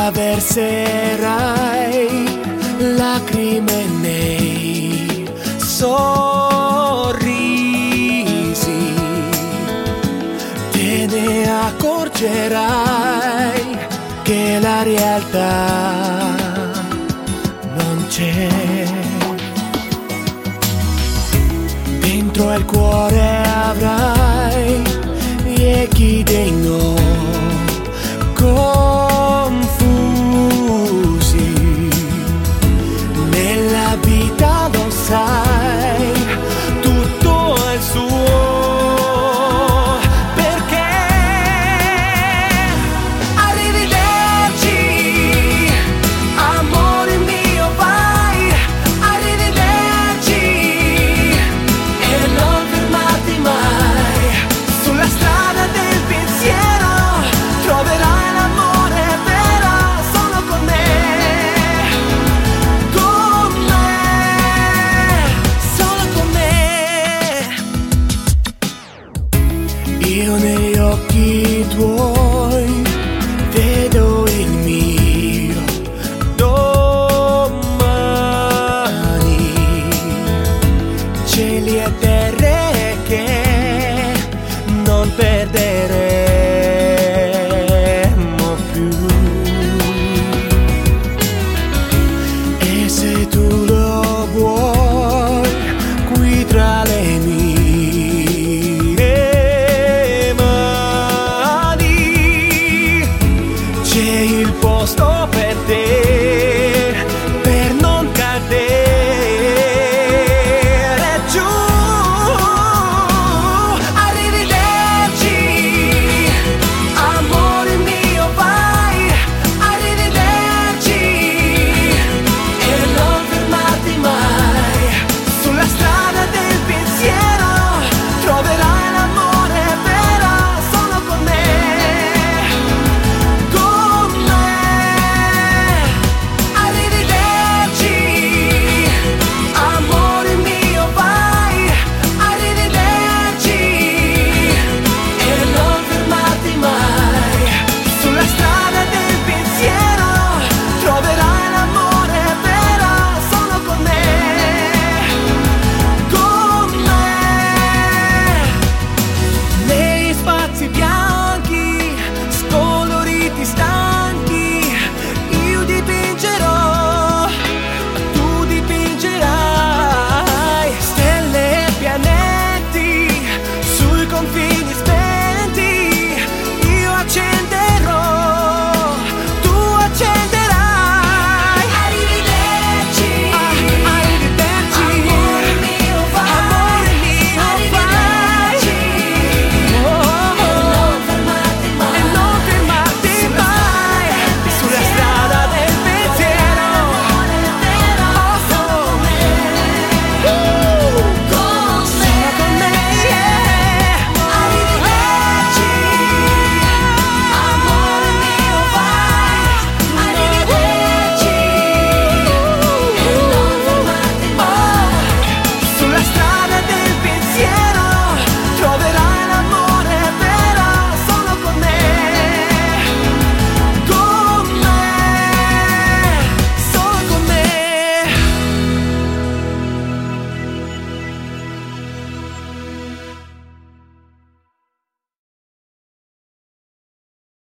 verserai lacrime nei sorrisi, te ne accorgerai che la realtà non c'è. Dentro il cuore avrai gli echi dei no confusi. Nella vita lo sai, tutto è il suo perché. Arrivederci, amore mio, vai, arrivederci e non fermarti mai. Sulla strada del pensiero troverai l'amore vero, solo con me, solo con me. Io negli occhi tuoi vedo il mio domani, cieli e terre che non perderemo più. E se tu lo vuoi, qui tra le mie mani c'è il posto per te.